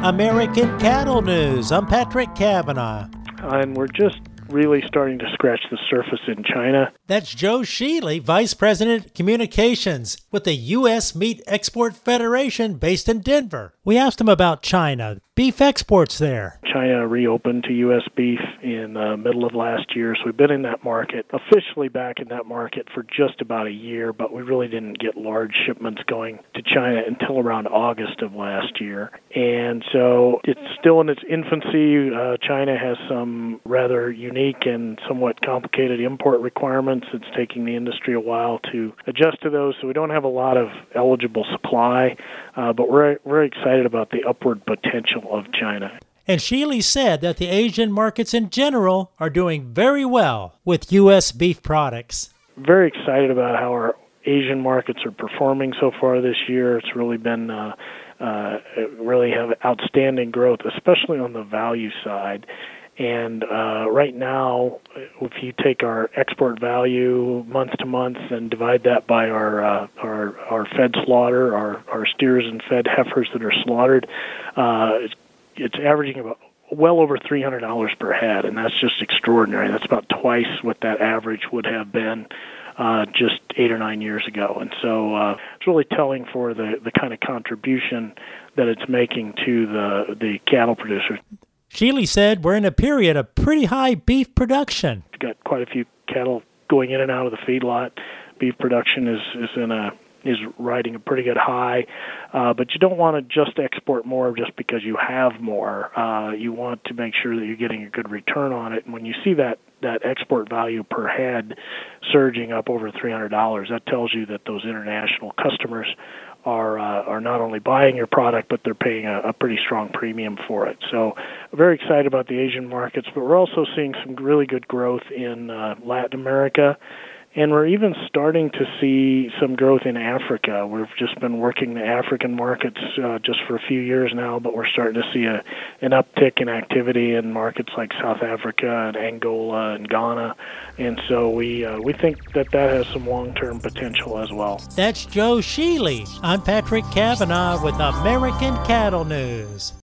American Cattle News. I'm Patrick Cavanaugh. And we're just really starting to scratch the surface in China. That's Joe Sheely, Vice President Communications with the U.S. Meat Export Federation based in Denver. We asked him about China, beef exports there. China reopened to U.S. beef in the middle of last year, so we've been in that market, officially back in that market for just about a year, but we really didn't get large shipments going to China until around August of last year. And so it's still in its infancy. China has some rather unique and somewhat complicated import requirements. It's taking the industry a while to adjust to those, so we don't have a lot of eligible supply, but we're very excited about the upward potential of China. And Sheely said that the Asian markets in general are doing very well with U.S. beef products. Very excited about how our Asian markets are performing so far this year. It's really been really have outstanding growth, especially on the value side. And right now, if you take our export value month to month and divide that by our fed slaughter, our steers and fed heifers that are slaughtered, it's averaging about well over $300 per head, and that's just extraordinary. That's about twice what that average would have been just 8 or 9 years ago. And so it's really telling for the kind of contribution that it's making to the cattle producers. Sheely said we're in a period of pretty high beef production. We've got quite a few cattle going in and out of the feedlot. Beef production is riding a pretty good high, but you don't want to just export more just because you have more. You want to make sure that you're getting a good return on it. And when you see that export value per head surging up over $300, that tells you that those international customers are not only buying your product, but they're paying a pretty strong premium for it. So very excited about the Asian markets, but we're also seeing some really good growth in Latin America. And we're even starting to see some growth in Africa. We've just been working the African markets just for a few years now, but we're starting to see an uptick in activity in markets like South Africa and Angola and Ghana. And so we think that has some long-term potential as well. That's Joe Sheely. I'm Patrick Cavanaugh with American Cattle News.